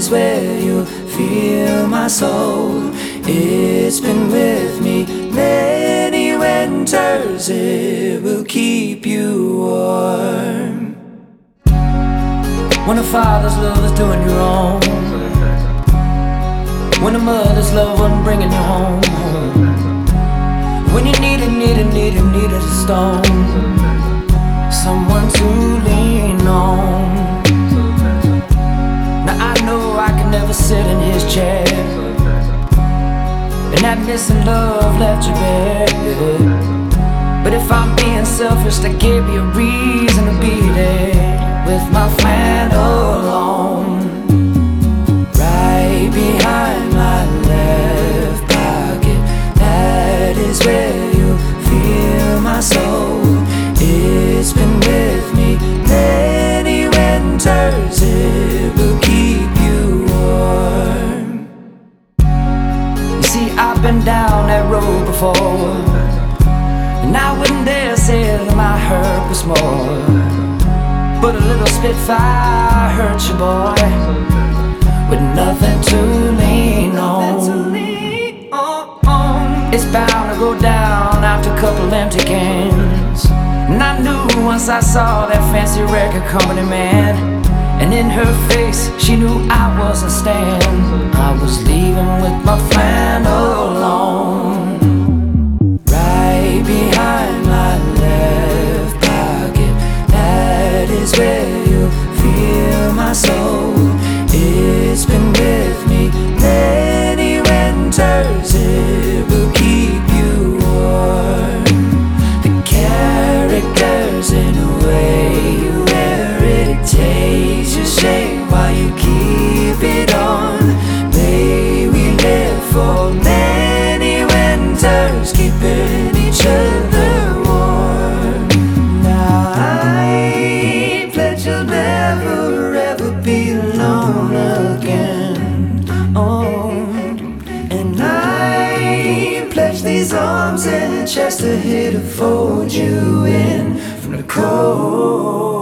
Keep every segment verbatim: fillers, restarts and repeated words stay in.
is where you feel my soul. It's been with me many winters, it will keep you warm. When a father's love is doing you wrong, when a mother's love wasn't bringing you home, when you needed, needed, needed, needed a stone, someone to lean on. Now I know I can never sit in his chair, and that missing love left you bare. But if I'm being selfish, that gave me a reason to be there with my flannel on, right behind my left pocket. That is where you feel my soul. It's been with me many winters, it will keep you warm. You see, I've been down that road before, and I wouldn't dare say that my hurt was more, but a little Spitfire hurt you, boy, with nothing to lean on. It's bound to go down after a couple empty cans. And I knew once I saw that fancy record company man, and in her face she knew I wasn't staying. I was leaving with my flannel on, right behind my left pocket. That is where you feel my soul. It's been with me many winters, it will keep you warm. The characters in a way you wear it, it takes your shape while you keep it on. May we live for many winters, keeping each other warm. Now I pledge you'll never ever be alone again. Oh, and I pledge these arms and chest are here to fold you in from the cold.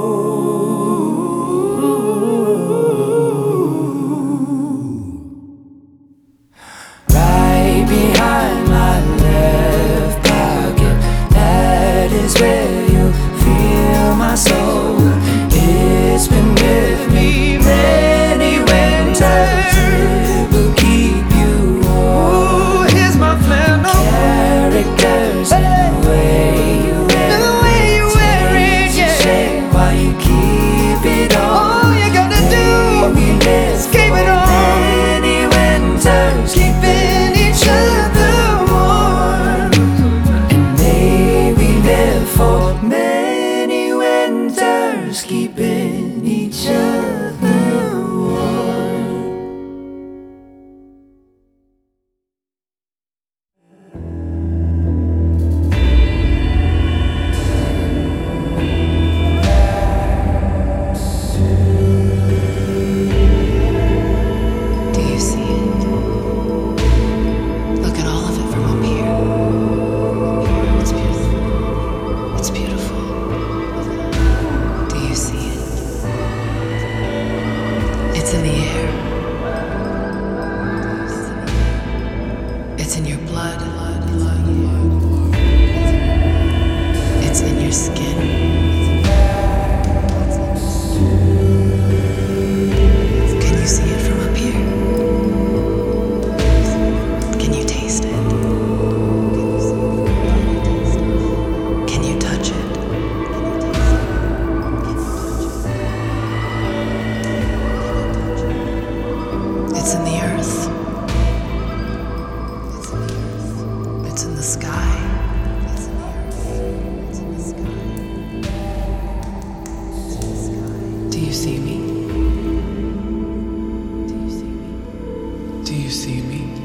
Right behind my left pocket, that is where you feel my soul. It's been with me many winters, it will keep you warm. Ooh, here's my flannel. Characters in the way you wear it, the way you wear it, yeah. Shape while you keep it on. All you gotta do is keep it on. Many winters, keeping each other warm. And may we live for many winters, keeping each other warm. Do you see it? Look at all of it from up here. It's beautiful. It's beautiful. Do you see it? It's in the air. It's in your blood. It's in your skin. Can you see it from up here? Can you taste it? Can you touch it? It's in the earth. It's in the sky. Do you see me? Do you see me? Do you see me?